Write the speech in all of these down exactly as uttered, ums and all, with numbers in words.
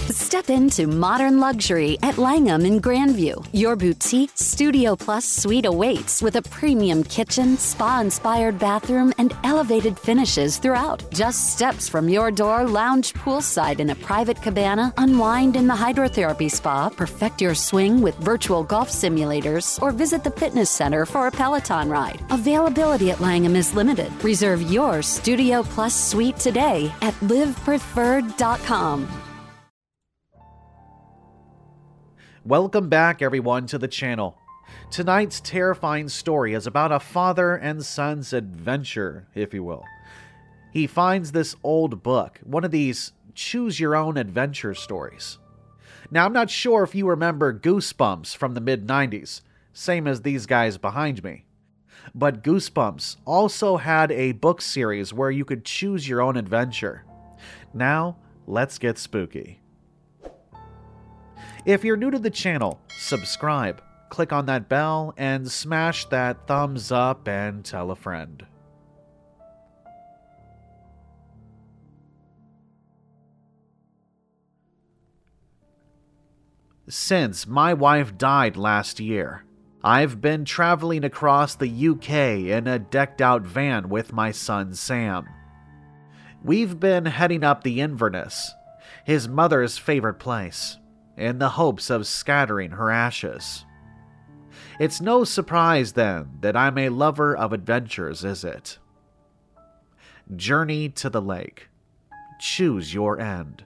Step into modern luxury at Langham in Grandview. Your boutique Studio Plus suite awaits with a premium kitchen, spa-inspired bathroom, and elevated finishes throughout. Just steps from your door, lounge poolside in a private cabana, unwind in the hydrotherapy spa, perfect your swing with virtual golf simulators, or visit the fitness center for a Peloton ride. Availability at Langham is limited. Reserve your Studio Plus suite today at live preferred dot com. Welcome back, everyone, to the channel. Tonight's terrifying story is about a father and son's adventure, if you will. He finds this old book, one of these choose-your-own-adventure stories. Now, I'm not sure if you remember Goosebumps from the mid nineties, same as these guys behind me. But Goosebumps also had a book series where you could choose your own adventure. Now, let's get spooky. If you're new to the channel, subscribe, click on that bell, and smash that thumbs up and tell a friend. Since my wife died last year, I've been traveling across the U K in a decked-out van with my son Sam. We've been heading up the Inverness, his mother's favorite place, in the hopes of scattering her ashes. It's no surprise, then, that I'm a lover of adventures, is it? Journey to the Lake. Choose your end.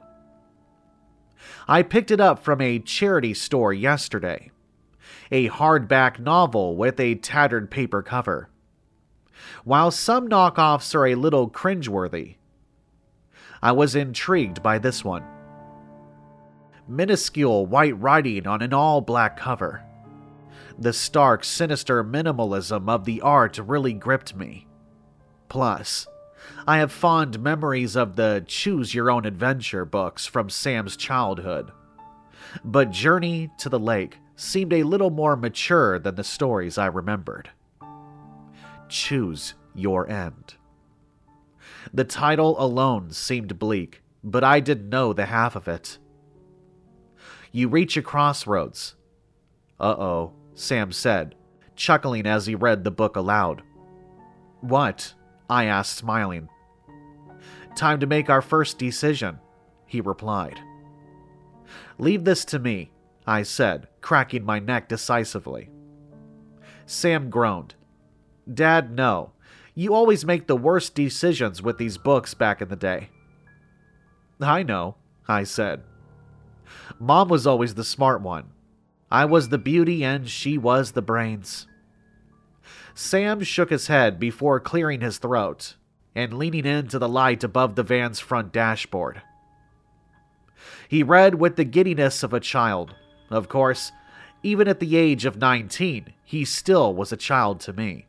I picked it up from a charity store yesterday. A hardback novel with a tattered paper cover. While some knockoffs are a little cringeworthy, I was intrigued by this one. Minuscule white writing on an all-black cover. The stark, sinister minimalism of the art really gripped me. Plus, I have fond memories of the choose-your-own-adventure books from Sam's childhood. But Journey to the Lake seemed a little more mature than the stories I remembered. Choose your end. The title alone seemed bleak, but I didn't know the half of it. You reach a crossroads. Uh-oh, Sam said, chuckling as he read the book aloud. What? I asked, smiling. Time to make our first decision, he replied. Leave this to me, I said, cracking my neck decisively. Sam groaned. Dad, no. You always make the worst decisions with these books back in the day. I know, I said. Mom was always the smart one. I was the beauty and she was the brains. Sam shook his head before clearing his throat and leaning into the light above the van's front dashboard. He read with the giddiness of a child. Of course, even at the age of nineteen, he still was a child to me.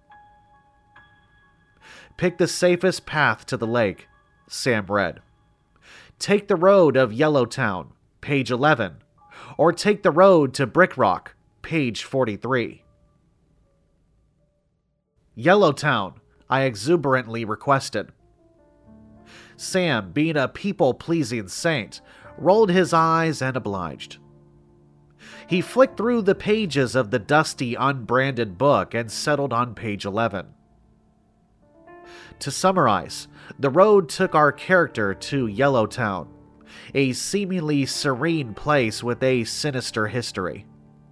Pick the safest path to the lake, Sam read. Take the road of Yellowtown, page eleven, or take the road to Brick Rock, page forty-three. Yellowtown, I exuberantly requested. Sam, being a people-pleasing saint, rolled his eyes and obliged. He flicked through the pages of the dusty, unbranded book and settled on page eleven. To summarize, the road took our character to Yellowtown, a seemingly serene place with a sinister history.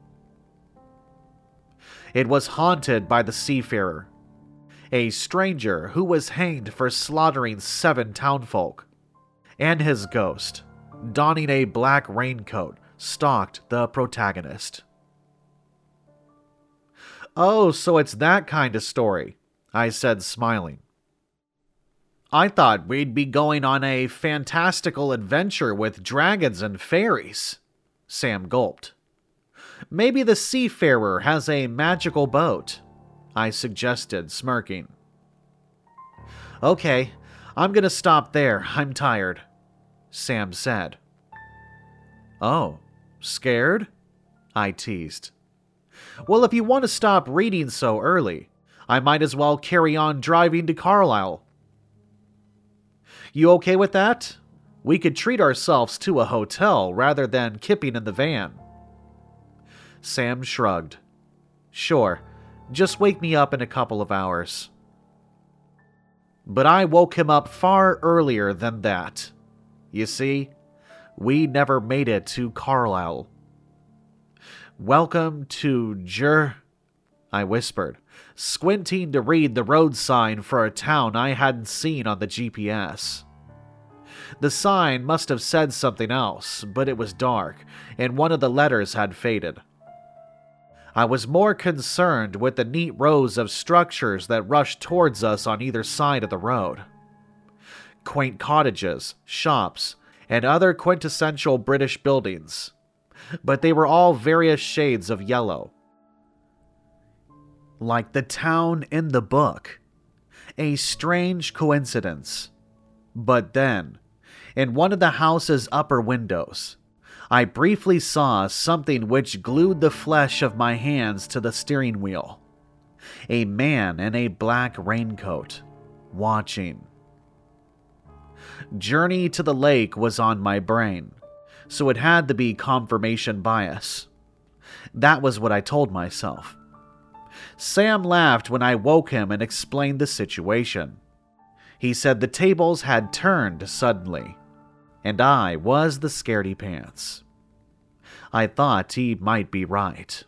It was haunted by the seafarer, a stranger who was hanged for slaughtering seven townfolk, and his ghost, donning a black raincoat, stalked the protagonist. Oh, so it's that kind of story, I said, smiling. I thought we'd be going on a fantastical adventure with dragons and fairies, Sam gulped. Maybe the seafarer has a magical boat, I suggested, smirking. Okay, I'm gonna stop there. I'm tired, Sam said. Oh, scared? I teased. Well, if you want to stop reading so early, I might as well carry on driving to Carlisle. You okay with that? We could treat ourselves to a hotel rather than kipping in the van. Sam shrugged. Sure, just wake me up in a couple of hours. But I woke him up far earlier than that. You see, we never made it to Carlisle. Welcome to Jer... I whispered, squinting to read the road sign for a town I hadn't seen on the G P S. The sign must have said something else, but it was dark, and one of the letters had faded. I was more concerned with the neat rows of structures that rushed towards us on either side of the road. Quaint cottages, shops, and other quintessential British buildings. But they were all various shades of yellow. Like the town in the book. A strange coincidence. But then, in one of the house's upper windows, I briefly saw something which glued the flesh of my hands to the steering wheel. A man in a black raincoat, watching. Journey to the Lake was on my brain, so it had to be confirmation bias. That was what I told myself. Sam laughed when I woke him and explained the situation. He said the tables had turned suddenly, and I was the scaredy pants. I thought he might be right.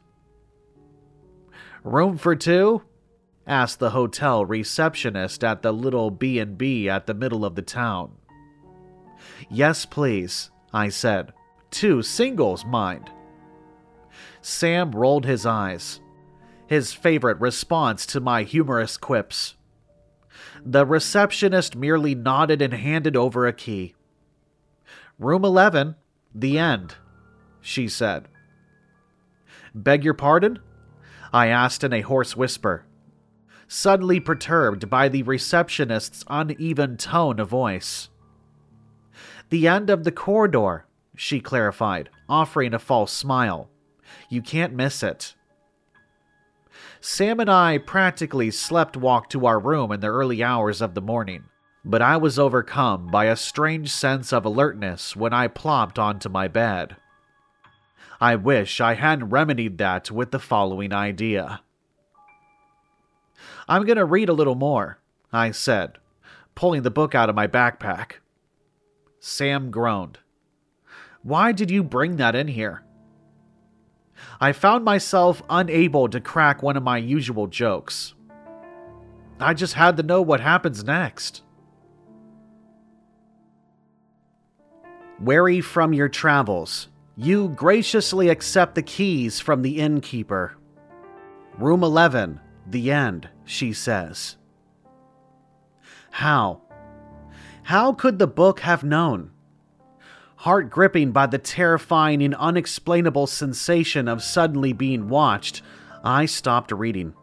Room for two? Asked the hotel receptionist at the little B and B at the middle of the town. Yes, please, I said. Two singles, mind. Sam rolled his eyes. His favorite response to my humorous quips. The receptionist merely nodded and handed over a key. Room eleven, the end, she said. Beg your pardon? I asked in a hoarse whisper, suddenly perturbed by the receptionist's uneven tone of voice. The end of the corridor, she clarified, offering a false smile. You can't miss it. Sam and I practically slept-walked to our room in the early hours of the morning, but I was overcome by a strange sense of alertness when I plopped onto my bed. I wish I hadn't remedied that with the following idea. I'm going to read a little more, I said, pulling the book out of my backpack. Sam groaned. Why did you bring that in here? I found myself unable to crack one of my usual jokes. I just had to know what happens next. Wary from your travels, you graciously accept the keys from the innkeeper. Room eleven, the end, she says. How? How could the book have known? Heart gripping by the terrifying and unexplainable sensation of suddenly being watched, I stopped reading.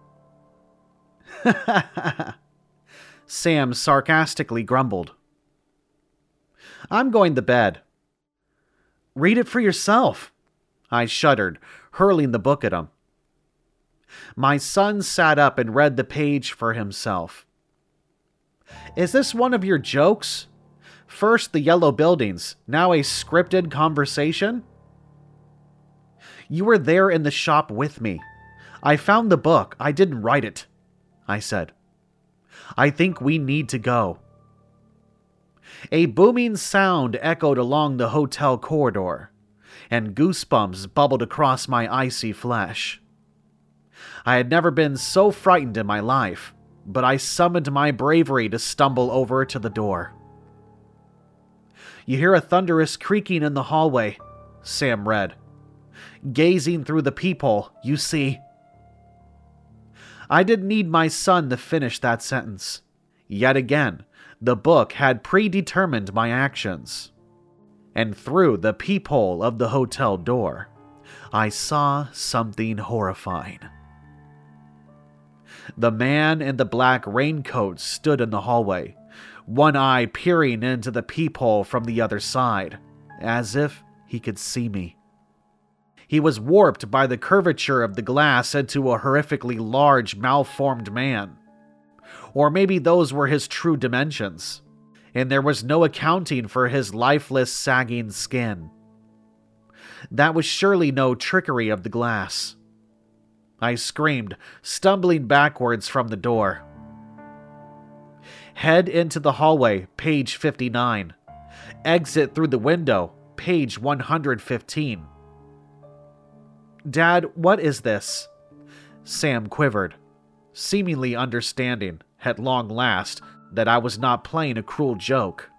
Sam sarcastically grumbled. I'm going to bed. Read it for yourself, I shuddered, hurling the book at him. My son sat up and read the page for himself. Is this one of your jokes? First the yellow buildings, now a scripted conversation? You were there in the shop with me. I found the book, I didn't write it, I said. I think we need to go. A booming sound echoed along the hotel corridor, and goosebumps bubbled across my icy flesh. I had never been so frightened in my life, but I summoned my bravery to stumble over to the door. You hear a thunderous creaking in the hallway, Sam read. Gazing through the peephole, you see. I didn't need my son to finish that sentence. Yet again, the book had predetermined my actions. And through the peephole of the hotel door, I saw something horrifying. The man in the black raincoat stood in the hallway, one eye peering into the peephole from the other side, as if he could see me. He was warped by the curvature of the glass into a horrifically large, malformed man. Or maybe those were his true dimensions. and there was no accounting for his lifeless, sagging skin. That was surely no trickery of the glass. I screamed, stumbling backwards from the door. Head into the hallway, page fifty-nine. Exit through the window, page one hundred fifteen. Dad, what is this? Sam quivered, seemingly understanding, at long last, that I was not playing a cruel joke.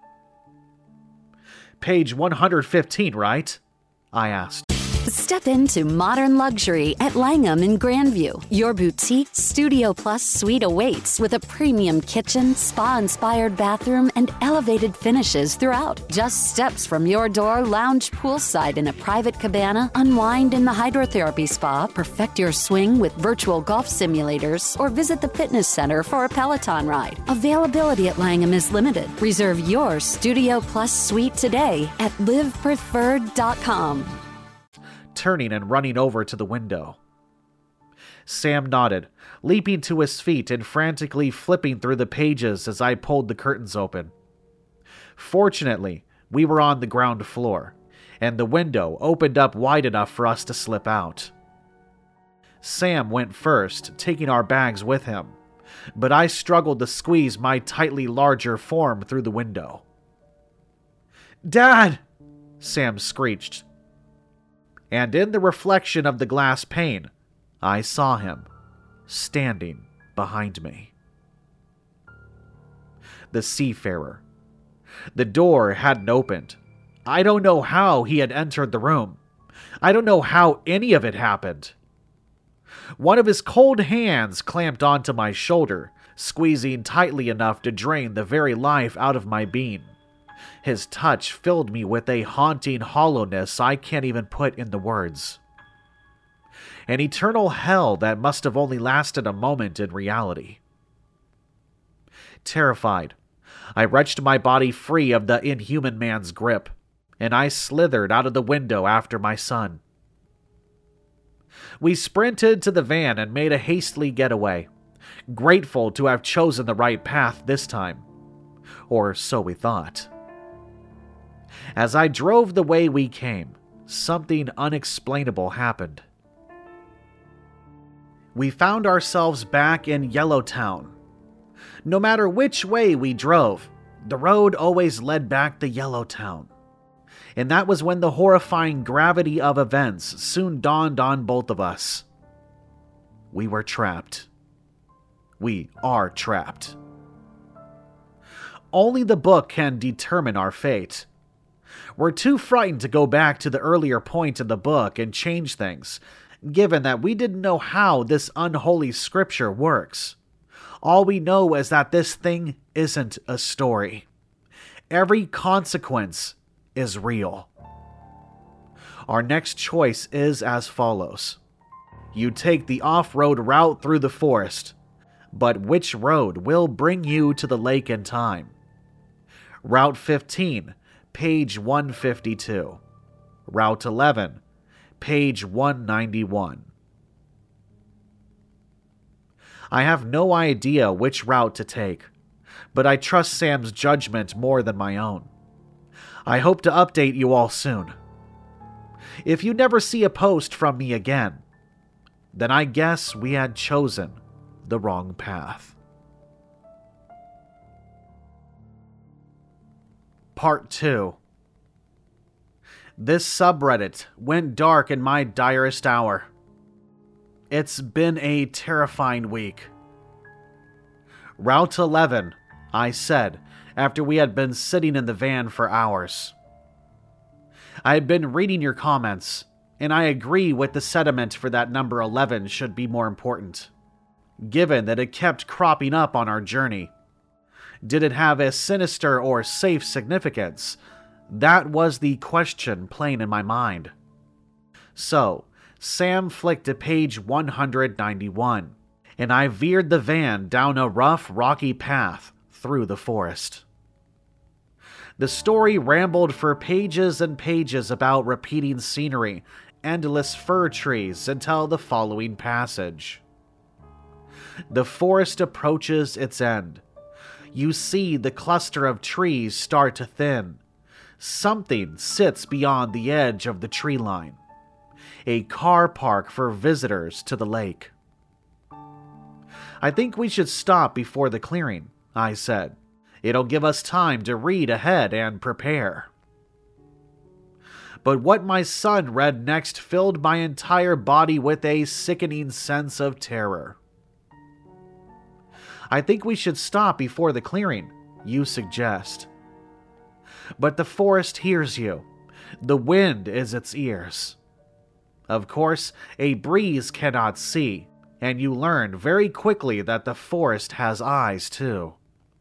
Page one hundred fifteen, right? I asked. Step into modern luxury at Langham in Grandview. Your boutique Studio Plus suite awaits with a premium kitchen, spa-inspired bathroom, and elevated finishes throughout. Just steps from your door, lounge poolside in a private cabana, unwind in the hydrotherapy spa, perfect your swing with virtual golf simulators, or visit the fitness center for a Peloton ride. Availability at Langham is limited. Reserve your Studio Plus suite today at live preferred dot com. Turning and running over to the window. Sam nodded, leaping to his feet and frantically flipping through the pages as I pulled the curtains open. Fortunately, we were on the ground floor, and the window opened up wide enough for us to slip out. Sam went first, taking our bags with him, but I struggled to squeeze my tightly larger form through the window. "Dad!" Sam screeched. And in the reflection of the glass pane, I saw him, standing behind me. The seafarer. The door hadn't opened. I don't know how he had entered the room. I don't know how any of it happened. One of his cold hands clamped onto my shoulder, squeezing tightly enough to drain the very life out of my being. His touch filled me with a haunting hollowness I can't even put into words. An eternal hell that must have only lasted a moment in reality. Terrified, I wrenched my body free of the inhuman man's grip, and I slithered out of the window after my son. We sprinted to the van and made a hasty getaway, grateful to have chosen the right path this time. Or so we thought. As I drove the way we came, something unexplainable happened. We found ourselves back in Yellowtown. No matter which way we drove, the road always led back to Yellowtown. And that was when the horrifying gravity of events soon dawned on both of us. We were trapped. We are trapped. Only the book can determine our fate. We're too frightened to go back to the earlier point in the book and change things, given that we didn't know how this unholy scripture works. All we know is that this thing isn't a story. Every consequence is real. Our next choice is as follows. You take the off-road route through the forest, but which road will bring you to the lake in time? Route fifteen, page one fifty-two. Route eleven, page one ninety-one. I have no idea which route to take, but I trust Sam's judgment more than my own. I hope to update you all soon. If you never see a post from me again, then I guess we had chosen the wrong path. Part two. This subreddit went dark in my direst hour. It's been a terrifying week. Route eleven, I said, after we had been sitting in the van for hours. I had been reading your comments, and I agree with the sentiment for that number eleven should be more important, given that it kept cropping up on our journey. Did it have a sinister or safe significance? That was the question playing in my mind. So, Sam flicked to page one hundred ninety-one, and I veered the van down a rough, rocky path through the forest. The story rambled for pages and pages about repeating scenery, endless fir trees, until the following passage. The forest approaches its end. You see the cluster of trees start to thin. Something sits beyond the edge of the tree line. A car park for visitors to the lake. I think we should stop before the clearing, I said. It'll give us time to read ahead and prepare. But what my son read next filled my entire body with a sickening sense of terror. I think we should stop before the clearing, you suggest. But the forest hears you. The wind is its ears. Of course, a breeze cannot see, and you learn very quickly that the forest has eyes too.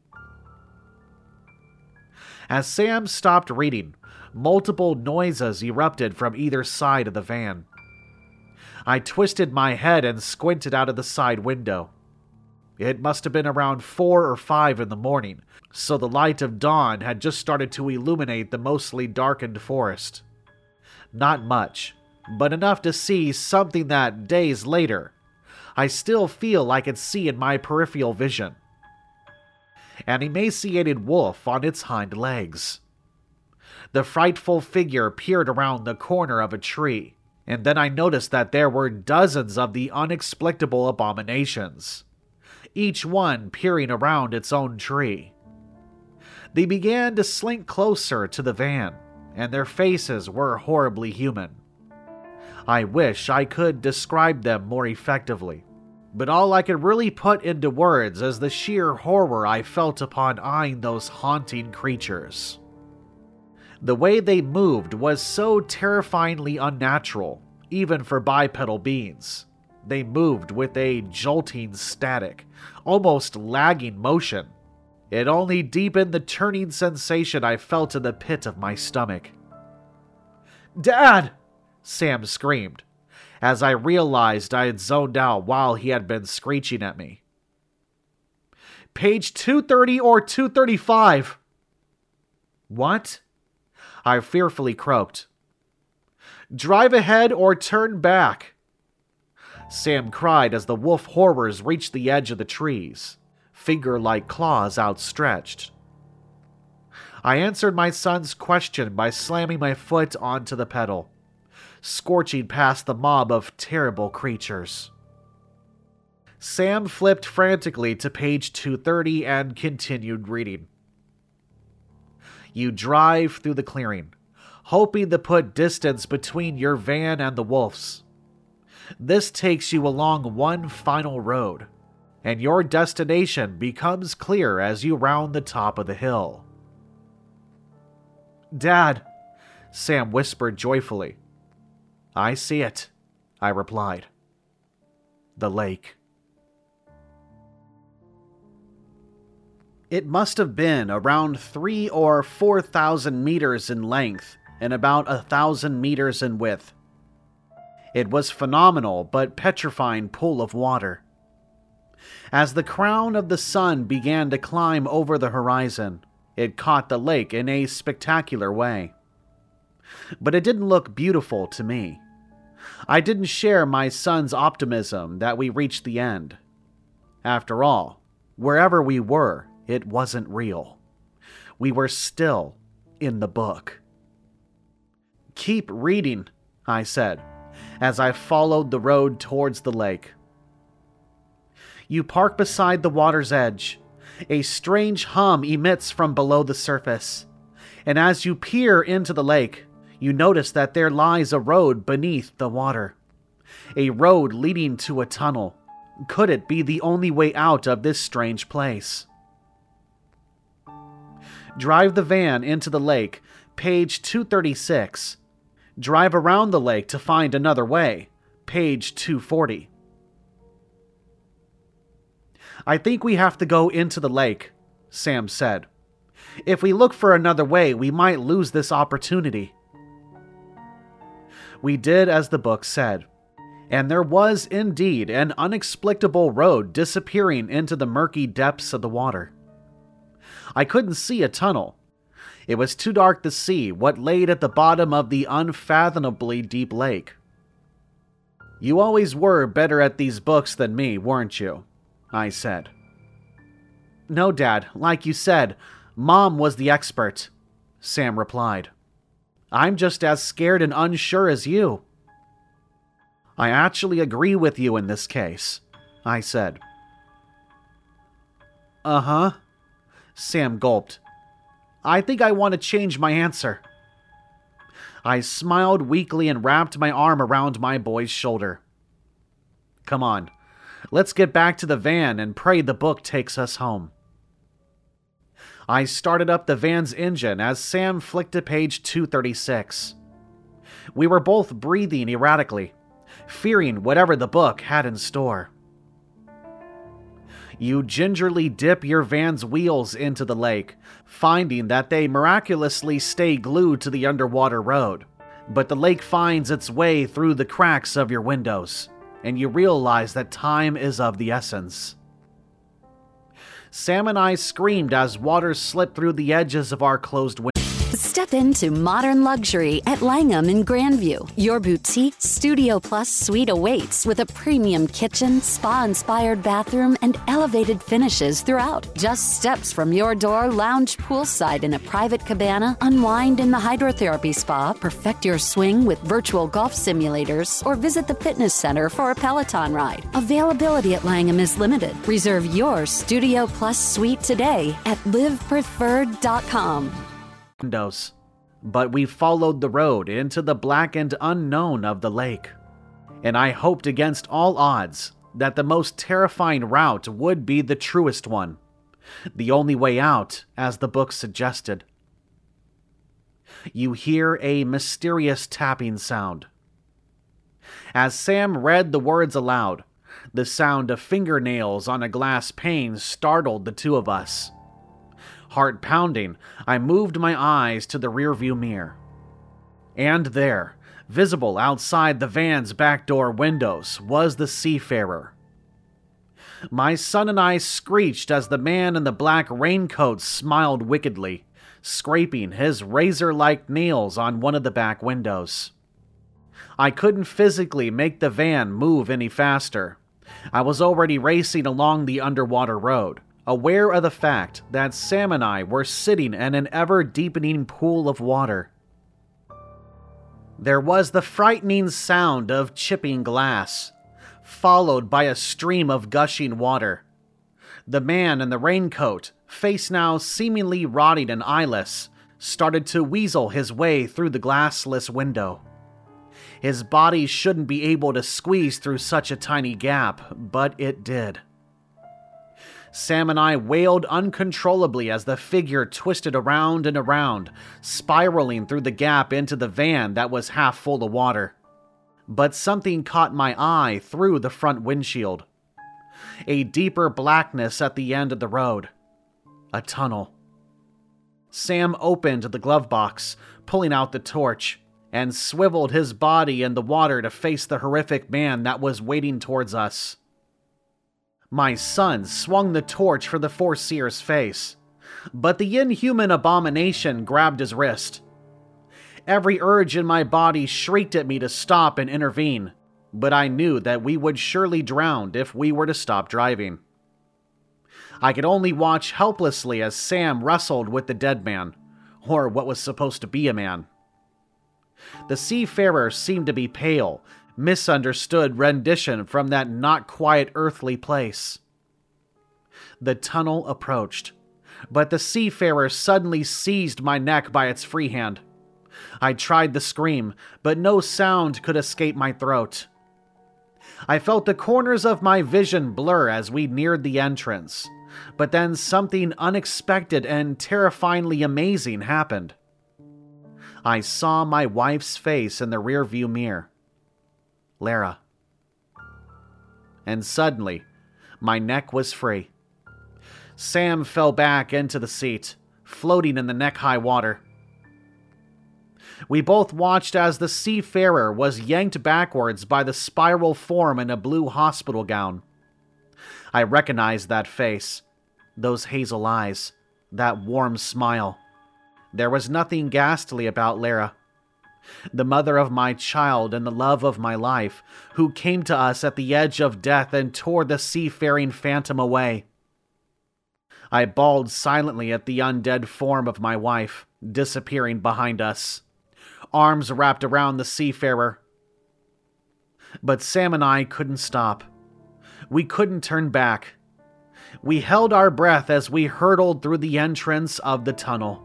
As Sam stopped reading, multiple noises erupted from either side of the van. I twisted my head and squinted out of the side window. It must have been around four or five in the morning, so the light of dawn had just started to illuminate the mostly darkened forest. Not much, but enough to see something that, days later, I still feel I could see in my peripheral vision. An emaciated wolf on its hind legs. The frightful figure peered around the corner of a tree, and then I noticed that there were dozens of the unexplicable abominations, each one peering around its own tree. They began to slink closer to the van, and their faces were horribly human. I wish I could describe them more effectively, but all I could really put into words is the sheer horror I felt upon eyeing those haunting creatures. The way they moved was so terrifyingly unnatural, even for bipedal beings. They moved with a jolting static, almost lagging motion. It only deepened the turning sensation I felt in the pit of my stomach. "Dad!" Sam screamed, as I realized I had zoned out while he had been screeching at me. "Page two thirty or two thirty-five. "What?" I fearfully croaked. "Drive ahead or turn back," Sam cried as the wolf horrors reached the edge of the trees, finger-like claws outstretched. I answered my son's question by slamming my foot onto the pedal, scorching past the mob of terrible creatures. Sam flipped frantically to page two thirty and continued reading. You drive through the clearing, hoping to put distance between your van and the wolves. This takes you along one final road, and your destination becomes clear as you round the top of the hill. "Dad," Sam whispered joyfully. "I see it," I replied. The lake. It must have been around three or four thousand meters in length and about a thousand meters in width. It was phenomenal but petrifying pool of water. As the crown of the sun began to climb over the horizon, it caught the lake in a spectacular way. But it didn't look beautiful to me. I didn't share my son's optimism that we reached the end. After all, wherever we were, it wasn't real. We were still in the book. "Keep reading," I said, as I followed the road towards the lake. You park beside the water's edge. A strange hum emits from below the surface, and as you peer into the lake, you notice that there lies a road beneath the water. A road leading to a tunnel. Could it be the only way out of this strange place? Drive the van into the lake, page two thirty-six. Drive around the lake to find another way, page two forty. "I think we have to go into the lake," Sam said. "If we look for another way, we might lose this opportunity." We did as the book said, and there was indeed an inexplicable road disappearing into the murky depths of the water. I couldn't see a tunnel. It was too dark to see what lay at the bottom of the unfathomably deep lake. "You always were better at these books than me, weren't you?" I said. No, Dad, like you said, Mom was the expert, Sam replied. I'm just as scared and unsure as you. I actually agree with you in this case, I said. Uh-huh, Sam gulped. I think I want to change my answer. I smiled weakly and wrapped my arm around my boy's shoulder. Come on, let's get back to the van and pray the book takes us home. I started up the van's engine as Sam flicked to page two thirty-six. We were both breathing erratically, fearing whatever the book had in store. You gingerly dip your van's wheels into the lake, finding that they miraculously stay glued to the underwater road. But the lake finds its way through the cracks of your windows, and you realize that time is of the essence. Sam and I screamed as water slipped through the edges of our closed windows. Step into modern luxury at Langham in Grandview. Your boutique Studio Plus suite awaits with a premium kitchen, spa-inspired bathroom, and elevated finishes throughout. Just steps from your door, lounge poolside in a private cabana, unwind in the hydrotherapy spa, perfect your swing with virtual golf simulators, or visit the fitness center for a Peloton ride. Availability at Langham is limited. Reserve your Studio Plus suite today at live preferred dot com. Windows, but we followed the road into the blackened unknown of the lake, and I hoped against all odds that the most terrifying route would be the truest one, the only way out, as the book suggested. You hear a mysterious tapping sound. As Sam read the words aloud, the sound of fingernails on a glass pane startled the two of us. Heart pounding, I moved my eyes to the rearview mirror. And there, visible outside the van's back door windows, was the seafarer. My son and I screeched as the man in the black raincoat smiled wickedly, scraping his razor-like nails on one of the back windows. I couldn't physically make the van move any faster. I was already racing along the underwater road, aware of the fact that Sam and I were sitting in an ever-deepening pool of water. There was the frightening sound of chipping glass, followed by a stream of gushing water. The man in the raincoat, face now seemingly rotting and eyeless, started to weasel his way through the glassless window. His body shouldn't be able to squeeze through such a tiny gap, but it did. Sam and I wailed uncontrollably as the figure twisted around and around, spiraling through the gap into the van that was half full of water. But something caught my eye through the front windshield. A deeper blackness at the end of the road. A tunnel. Sam opened the glove box, pulling out the torch, and swiveled his body in the water to face the horrific man that was wading towards us. My son swung the torch for the Foreseer's face, but the inhuman abomination grabbed his wrist. Every urge in my body shrieked at me to stop and intervene, but I knew that we would surely drown if we were to stop driving. I could only watch helplessly as Sam wrestled with the dead man, or what was supposed to be a man. The seafarer seemed to be pale, misunderstood rendition from that not-quite earthly place. The tunnel approached, but the seafarer suddenly seized my neck by its free hand. I tried to scream, but no sound could escape my throat. I felt the corners of my vision blur as we neared the entrance, but then something unexpected and terrifyingly amazing happened. I saw my wife's face in the rearview mirror. Lara. And suddenly, my neck was free. Sam fell back into the seat, floating in the neck-high water. We both watched as the seafarer was yanked backwards by the spiral form in a blue hospital gown. I recognized that face, those hazel eyes, that warm smile. There was nothing ghastly about Lara, the mother of my child and the love of my life, who came to us at the edge of death and tore the seafaring phantom away. I bawled silently at the undead form of my wife, disappearing behind us, arms wrapped around the seafarer. But Sam and I couldn't stop. We couldn't turn back. We held our breath as we hurtled through the entrance of the tunnel.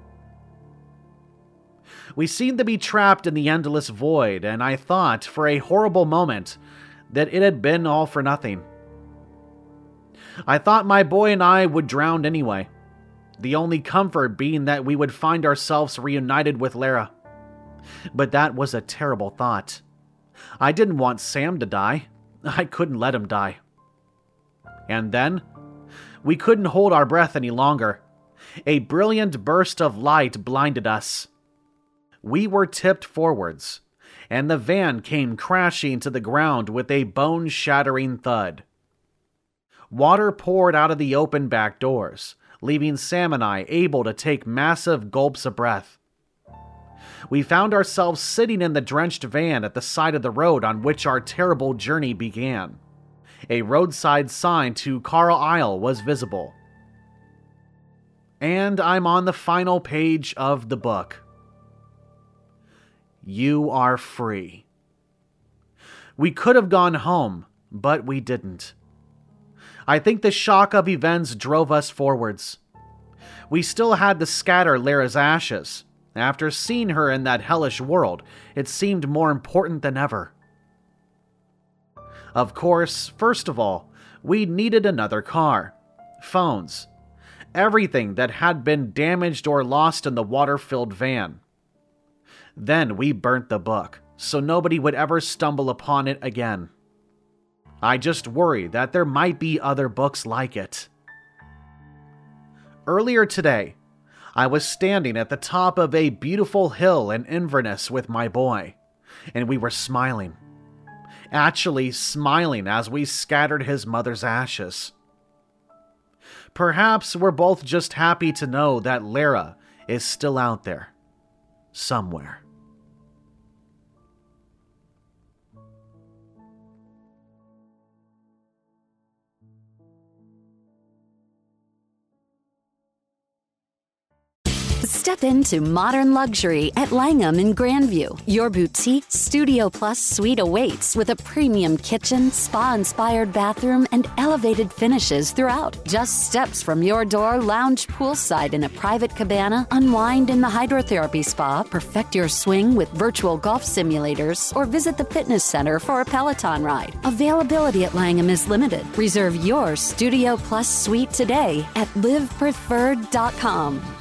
We seemed to be trapped in the endless void, and I thought for a horrible moment that it had been all for nothing. I thought my boy and I would drown anyway, the only comfort being that we would find ourselves reunited with Lara. But that was a terrible thought. I didn't want Sam to die. I couldn't let him die. And then, we couldn't hold our breath any longer. A brilliant burst of light blinded us. We were tipped forwards, and the van came crashing to the ground with a bone-shattering thud. Water poured out of the open back doors, leaving Sam and I able to take massive gulps of breath. We found ourselves sitting in the drenched van at the side of the road on which our terrible journey began. A roadside sign to Carl Isle was visible. And I'm on the final page of the book. You are free. We could have gone home, but we didn't. I think the shock of events drove us forwards. We still had to scatter Lara's ashes. After seeing her in that hellish world, it seemed more important than ever. Of course, first of all, we needed another car, phones, everything that had been damaged or lost in the water-filled van. Then we burnt the book, so nobody would ever stumble upon it again. I just worry that there might be other books like it. Earlier today, I was standing at the top of a beautiful hill in Inverness with my boy, and we were smiling. Actually smiling as we scattered his mother's ashes. Perhaps we're both just happy to know that Lara is still out there, somewhere. Step into modern luxury at Langham in Grandview. Your boutique Studio Plus suite awaits with a premium kitchen, spa-inspired bathroom, and elevated finishes throughout. Just steps from your door, lounge poolside in a private cabana, unwind in the hydrotherapy spa, perfect your swing with virtual golf simulators, or visit the fitness center for a Peloton ride. Availability at Langham is limited. Reserve your Studio Plus suite today at live preferred dot com.